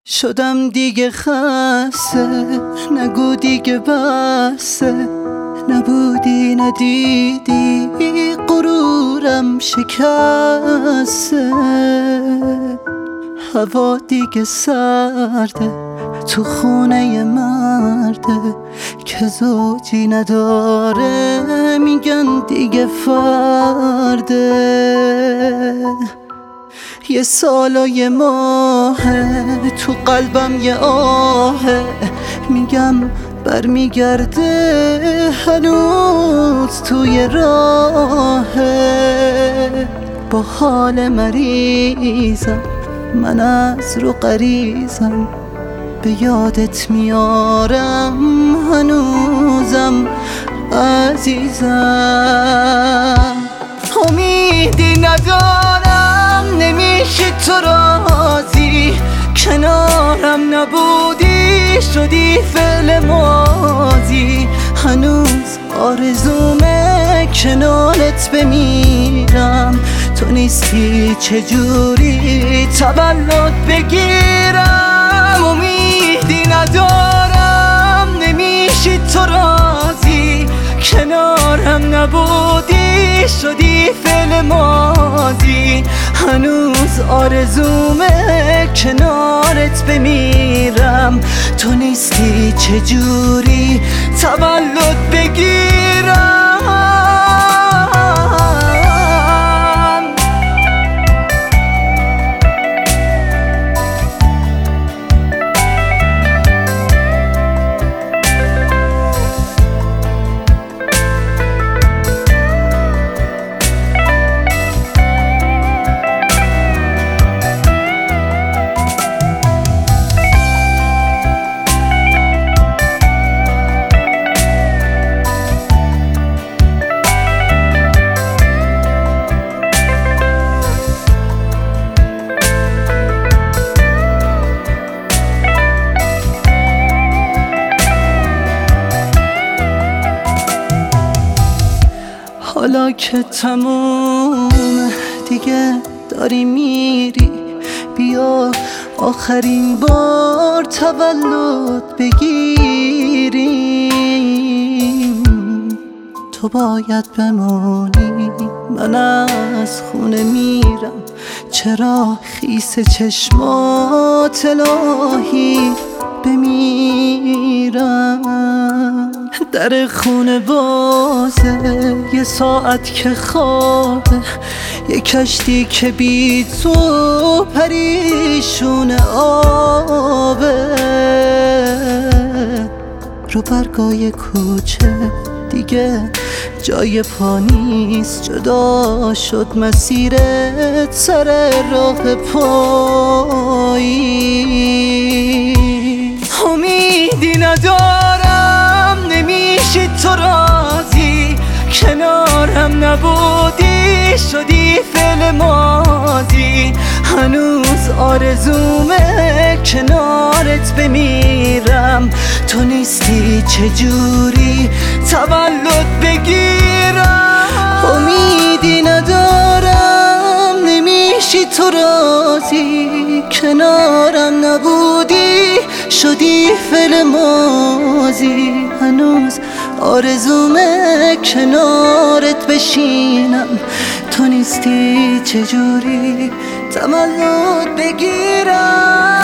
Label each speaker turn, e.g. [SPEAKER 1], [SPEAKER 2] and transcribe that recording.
[SPEAKER 1] شدم دیگه خسته، نگو دیگه بسته، نبودی ندیدی غرورم شکسته. هوا دیگه سرده تو خونه مرده که زوجی نداره، میگن دیگه فرده. یه سال و یه ماهه تو قلبم یه آهه، میگم برمیگرده هنوز توی راهه. با حال مریضم من از رو غریزم، به یادت میارم هنوزم عزیزم. امیدی ندارم نمیشه تو راضی، کنارم نبودی شدی فعل ماضی. هنوز آرزومه کنارت بمیرم، تو نیستی چجوری تولد بگیرم. امیدی ندارم نمیشی تو راضی، کنارم نبودی شدی فعل ماضی. هنوز آرزومه کنارت بمیرم، تو نیستی چجوری تولد بگیرم. حالا که تموم دیگه داری میری، بیا آخرین بار تولد بگیریم. تو باید بمونی، من از خونه میرم، چرا خیس چشمات الهی بمیرم. در خونه بازه، یه ساعت که خوابه، یه کشتی که بی تو پریشون آبه. رو برگای کوچه دیگه جای پا نیست، جدا شد مسیرت سر راه پایی. امیدی ندارم نمیشی تو راضی، کنارم نبودی شدی فعل ماضی. هنوز آرزومه کنارت بمیرم، تو نیستی چجوری تولد بگیرم. امیدی ندارم نمیشی تو راضی، کنارم نبودی شدی فعل ماضی. هنوز آرزومه کنارت بشینم، تو نیستی چجوری تولد بگیرم.